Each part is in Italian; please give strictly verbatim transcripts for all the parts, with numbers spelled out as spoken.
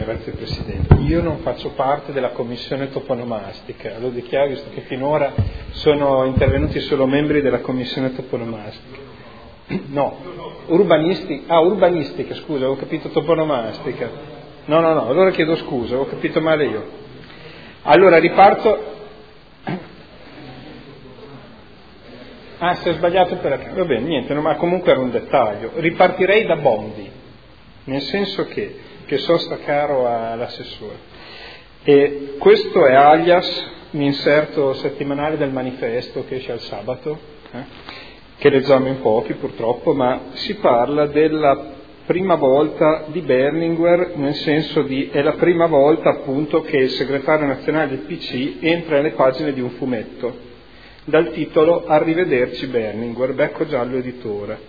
grazie Presidente. Io non faccio parte della commissione toponomastica, lo dichiaro visto che finora sono intervenuti solo membri della commissione toponomastica. No, urbanistica, ah urbanistica, scusa, avevo capito toponomastica. No, no, no, allora chiedo scusa, avevo capito male io. Allora riparto. Ah, si è sbagliato per... Va bene, niente, no, ma comunque era un dettaglio. Ripartirei da Bondi, nel senso che, che so sta caro all'assessore. E questo è alias l'inserto settimanale del manifesto che esce al sabato, eh, che leggiamo in pochi purtroppo, ma si parla della prima volta di Berlinguer, nel senso di è la prima volta appunto che il segretario nazionale del P C entra nelle pagine di un fumetto, dal titolo Arrivederci Berlinguer, Becco Giallo editore.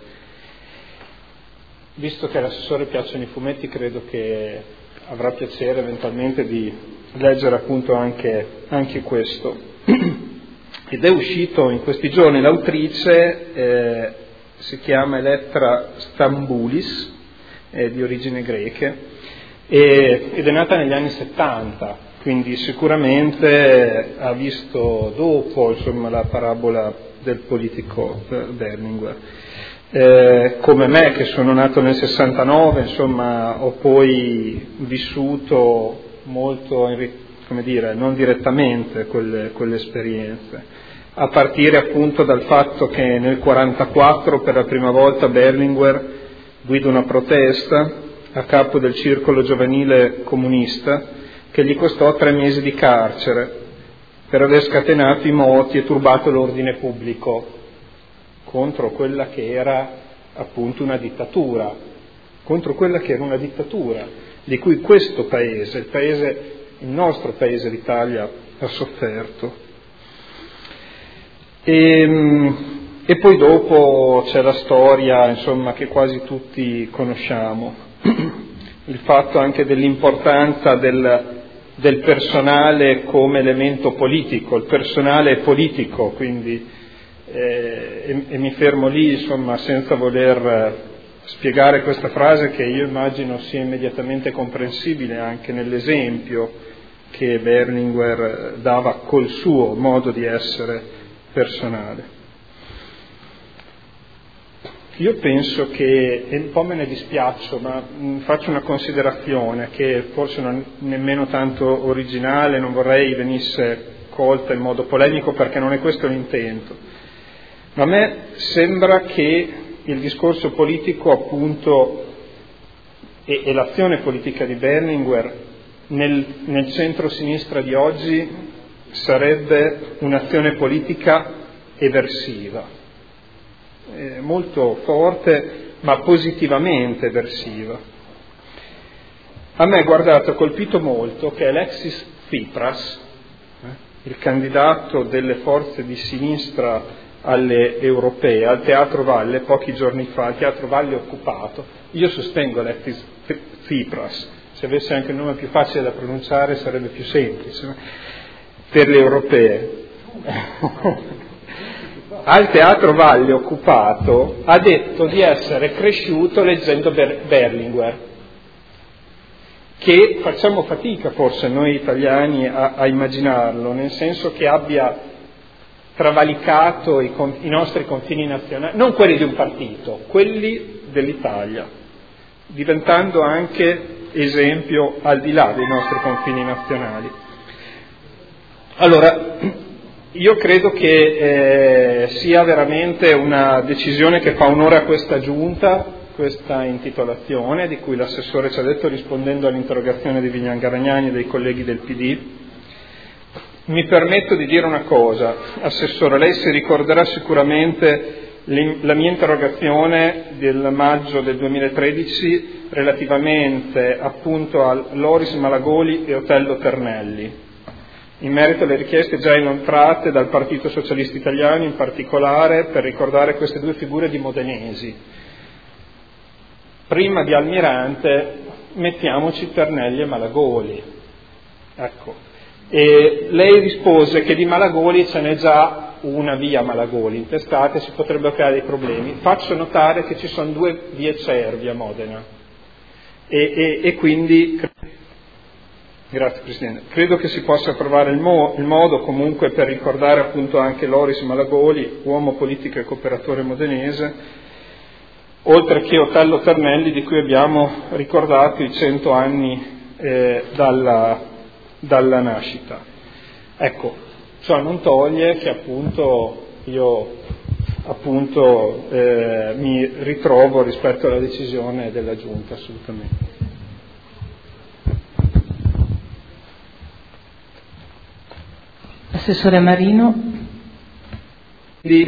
Visto che all'assessore piacciono i fumetti, credo che avrà piacere eventualmente di leggere appunto anche, anche questo. Ed è uscito in questi giorni, l'autrice eh, si chiama Elettra Stamboulis, è di origini greche, e, ed è nata negli anni settanta. Quindi sicuramente ha visto dopo insomma, la parabola del politico Berlinguer. Eh, come me che sono nato nel sessantanove, insomma, ho poi vissuto molto, come dire, non direttamente quelle, quelle esperienze, a partire appunto dal fatto che nel quarantaquattro per la prima volta Berlinguer guida una protesta a capo del circolo giovanile comunista, che gli costò tre mesi di carcere per aver scatenato i moti e turbato l'ordine pubblico contro quella che era appunto una dittatura, contro quella che era una dittatura di cui questo paese, il paese, il nostro paese, l'Italia, ha sofferto. E, e poi dopo c'è la storia, insomma, che quasi tutti conosciamo, il fatto anche dell'importanza del del personale come elemento politico, il personale è politico, quindi eh, e, e mi fermo lì, insomma, senza voler spiegare questa frase che io immagino sia immediatamente comprensibile anche nell'esempio che Berlinguer dava col suo modo di essere personale. Io penso che, e un po' me ne dispiaccio, ma mh, faccio una considerazione che forse non è nemmeno tanto originale, non vorrei venisse colta in modo polemico perché non è questo l'intento, ma a me sembra che il discorso politico appunto e, e l'azione politica di Berlinguer nel, nel centro-sinistra di oggi sarebbe un'azione politica eversiva. Molto forte ma positivamente eversiva. A me, guardate, ha colpito molto che Alexis Tsipras, eh, il candidato delle forze di sinistra alle europee, al Teatro Valle, pochi giorni fa, al Teatro Valle occupato, io sostengo Alexis Tsipras, se avesse anche il nome più facile da pronunciare sarebbe più semplice, per le europee. Al Teatro Valle occupato ha detto di essere cresciuto leggendo Ber- Berlinguer, che facciamo fatica forse noi italiani a, a immaginarlo, nel senso che abbia travalicato i, i nostri confini nazionali, non quelli di un partito, quelli dell'Italia, diventando anche esempio al di là dei nostri confini nazionali. Allora, io credo che eh, sia veramente una decisione che fa onore a questa giunta, questa intitolazione di cui l'assessore ci ha detto rispondendo all'interrogazione di Vignan Garagnani e dei colleghi del P D. Mi permetto di dire una cosa, assessore, lei si ricorderà sicuramente la mia interrogazione del maggio del duemilatredici relativamente appunto a Loris Malagoli e Otello Ternelli, in merito alle richieste già inoltrate dal Partito Socialista Italiano, in particolare per ricordare queste due figure di modenesi. Prima di Almirante mettiamoci Ternelli e Malagoli. Ecco. E lei rispose che di Malagoli ce n'è già una via Malagoli intestata e si potrebbero creare dei problemi. Faccio notare che ci sono due vie Cervi a Modena e, e, e quindi Grazie Presidente. Credo che si possa trovare il, mo- il modo comunque per ricordare appunto anche Loris Malagoli, uomo politico e cooperatore modenese, oltre che Otello Ternelli, di cui abbiamo ricordato i cento anni eh, dalla, dalla nascita. Ecco, ciò non toglie che appunto io appunto eh, mi ritrovo rispetto alla decisione della Giunta, assolutamente. Assessore Marino.